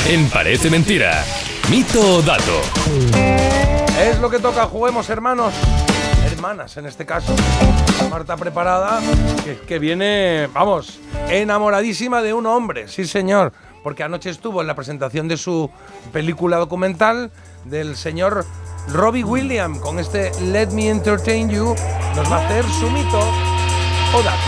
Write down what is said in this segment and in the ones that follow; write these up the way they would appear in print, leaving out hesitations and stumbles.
En Parece Mentira. Mito o dato. Es lo que toca, juguemos, hermanos. Hermanas, en este caso. Marta preparada, que viene, vamos, enamoradísima de un hombre. Sí, señor. Porque anoche estuvo en la presentación de su película documental del señor Robbie Williams. Con este Let Me Entertain You nos va a hacer su mito o dato.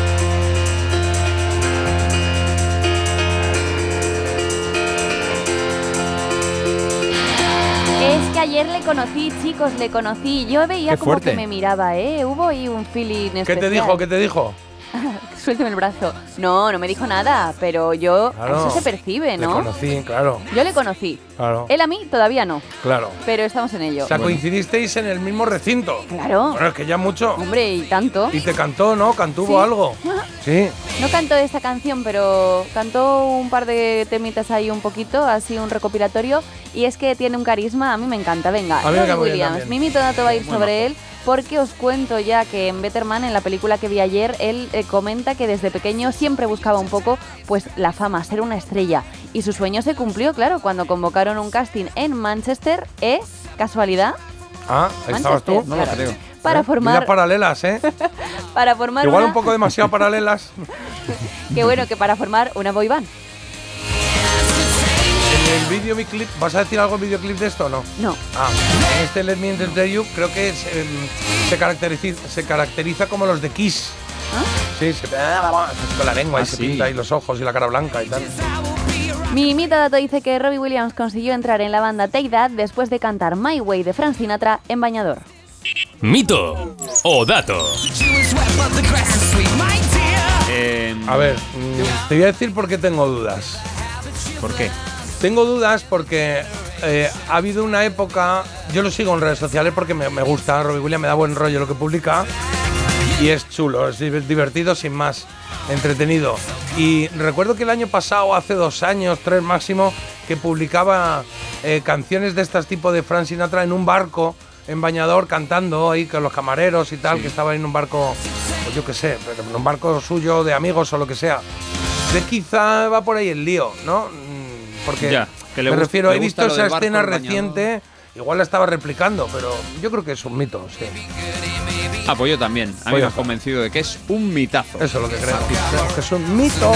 Es que ayer le conocí, chicos, le conocí. Yo veía Qué como fuerte. que me miraba, Hubo ahí un feeling especial. ¿Qué te dijo? ¿Qué te dijo? Suéltame el brazo. No, no me dijo nada, pero yo... Claro. Eso se percibe, ¿no? Le conocí, claro. Yo le conocí. Claro. Él a mí todavía no, Claro. pero estamos en ello. O sea, coincidisteis en el mismo recinto. Claro. Bueno, es que ya mucho. Hombre, y tanto. Y te cantó, ¿no? ¿Cantuvo Sí. algo? Sí. No cantó esta canción, pero cantó un par de temitas ahí un poquito, así un recopilatorio. Y es que tiene un carisma, a mí me encanta. Venga, A mí me cae Robbie muy bien Williams. también. Mi mito dato va a ir Muy sobre majo. él, porque os cuento ya que en Better Man, en la película que vi ayer, él comenta que desde pequeño siempre buscaba un poco pues la fama, ser una estrella. Y su sueño se cumplió, claro, cuando convocaron un casting en Manchester. ¿Es casualidad? Ah, ahí estabas tú. No lo Claro. creo. Para Vidas formar, paralelas, ¿eh? para formar Igual una, un poco demasiado paralelas. que bueno, que para formar una boy band. En el videoclip, ¿vas a decir algo en videoclip de esto o no? No. Ah, en este Let Me Entertain You creo que se caracteriza como los de Kiss. ¿Ah? Sí, con la lengua y Ah, se sí. pinta ahí los ojos y la cara blanca y tal. Mi mito dato dice que Robbie Williams consiguió entrar en la banda Take That después de cantar My Way de Frank Sinatra en bañador. Mito o dato. A ver, te voy a decir por qué tengo dudas. ¿Por qué? Tengo dudas porque ha habido una época. Yo lo sigo en redes sociales porque me gusta. Robbie Williams me da buen rollo lo que publica. Y es chulo, es divertido, sin más, entretenido. Y recuerdo que el año pasado, hace 2 años, 3 máximo, que publicaba canciones de este tipo de Frank Sinatra en un barco, en bañador, cantando ahí con los camareros y tal, que estaba en un barco, pues yo qué sé, pero en un barco suyo de amigos o lo que sea. De quizá va por ahí el lío, ¿no? Porque Ya, que le me gusta- refiero, le he gusta visto lo esa del barco escena en bañador. reciente, igual la estaba replicando, pero yo creo que es un mito, sí. Ah, pues yo también. A mí Pues me ya has está. convencido de que es un mitazo. Eso es lo que creo. Creo que es un mito.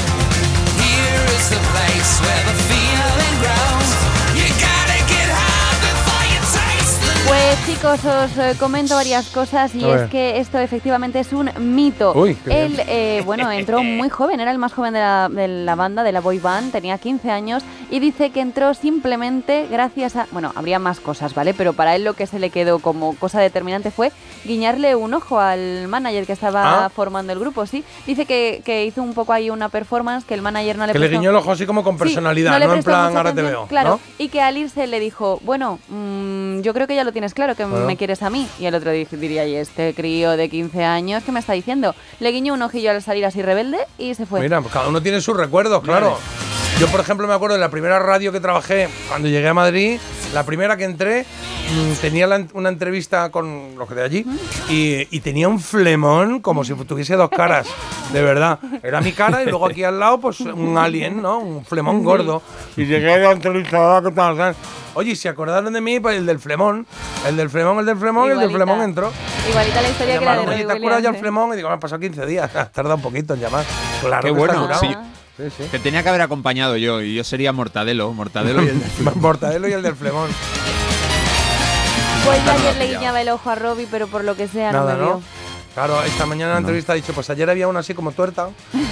Pues chicos, os comento varias cosas y A ver. es que esto efectivamente es un mito. Uy, qué Él, bueno, entró muy joven, era el más joven de la banda, de la boy band, tenía 15 años y dice que entró simplemente gracias a... Bueno, habría más cosas, ¿vale? Pero para él lo que se le quedó como cosa determinante fue guiñarle un ojo al manager que estaba formando el grupo, ¿sí? Dice que hizo un poco ahí una performance que el manager no le Que le prestó- guiñó el ojo así como con Sí, personalidad, le no en prestó plan mucha ahora te atención, veo. Claro, ¿no? y que al irse le dijo, bueno, yo creo que ya lo tienes claro, que Claro. me quieres a mí. Y el otro diría, y este crío de 15 años, ¿qué me está diciendo? Le guiñó un ojillo al salir así rebelde y se fue. Mira, pues cada uno tiene sus recuerdos, claro. Yo, por ejemplo, me acuerdo de la primera radio que trabajé cuando llegué a Madrid, la primera que entré, tenía una entrevista con los de allí y tenía un flemón como si tuviese 2 caras, de verdad. Era mi cara y luego aquí al lado, pues un alien, ¿no? Un flemón gordo. Y llegué a la entrevista, ¿qué tal? Oye, ¿y se acordaron de mí? Pues el del flemón, el del flemón, el del flemón, el del Igualita. flemón entró. Igualita la historia que la de Llamaron, oye, Robbie ¿te acuerdas ya el Williams, flemón? Y digo, me han pasado 15 días, ha tardado un poquito en llamar. Claro Qué que bueno, está curado. sí. Sí, sí. Que tenía que haber acompañado yo y yo sería Mortadelo y el Mortadelo y el del flemón. Pues yo ayer le guiñaba el ojo a Robbie, pero por lo que sea no Nada, me vio. ¿no? Claro, esta mañana en la entrevista ha dicho, pues ayer había una así como tuerta.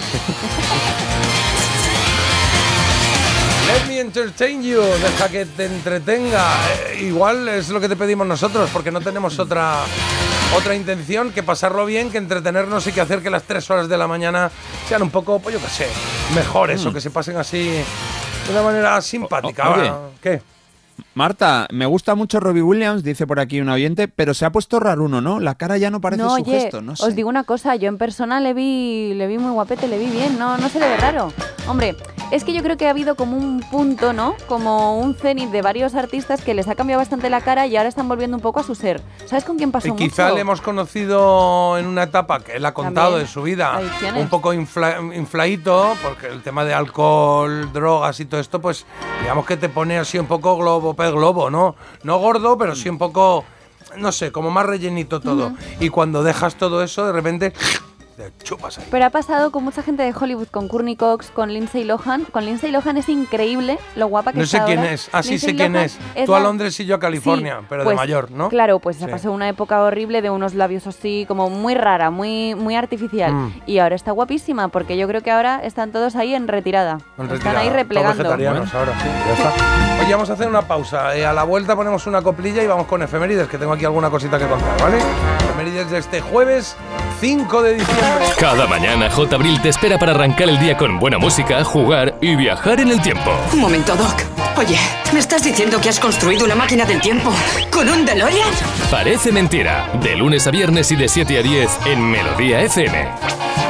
Let me entertain you, deja que te entretenga. Igual es lo que te pedimos nosotros, porque no tenemos otra intención que pasarlo bien, que entretenernos y que hacer que las 3 horas de la mañana sean un poco, pues yo qué sé, mejores o que se pasen así de una manera simpática. oye. ¿Qué? Marta, me gusta mucho Robbie Williams, dice por aquí un oyente, pero se ha puesto raruno, ¿no? La cara ya no parece su oye, gesto, no sé. os digo una cosa, yo en persona le vi muy guapete, le vi bien, no se le ve raro. Hombre, es que yo creo que ha habido como un punto, ¿no? Como un cenit de varios artistas que les ha cambiado bastante la cara y ahora están volviendo un poco a su ser. ¿Sabes con quién pasó mucho? Quizá le hemos conocido en una etapa que él ha contado También, de su vida, adicciones. un poco infladito, porque el tema de alcohol, drogas y todo esto, pues digamos que te pone así un poco pez globo, ¿no? No gordo, pero sí un poco, no sé, como más rellenito todo. Y cuando dejas todo eso, de repente te chupas ahí. Pero ha pasado con mucha gente de Hollywood, con Courtney Cox, con Lindsay Lohan. Con Lindsay Lohan es increíble lo guapa que No sé está quién ahora. es. Ah, sí Lindsay sé quién Lohan es. Tú a Londres y yo a California, Sí, pero pues, de mayor, ¿no? Claro, pues se Sí. pasó una época horrible de unos labios así, como muy rara, muy artificial. Y ahora está guapísima, porque yo creo que ahora están todos ahí en retirada. Están ahí replegando. Todos vegetarianos ahora, sí, ya está. Oye, vamos a hacer una pausa. A la vuelta ponemos una coplilla y vamos con efemérides, que tengo aquí alguna cosita que contar, ¿vale? Efemérides de este jueves 5 de diciembre. Cada mañana J. Abril te espera para arrancar el día con buena música, jugar y viajar en el tiempo. Un momento, Doc. Oye, ¿me estás diciendo que has construido una máquina del tiempo con un DeLorean? Parece mentira. De lunes a viernes y de 7 a 10 en Melodía FM.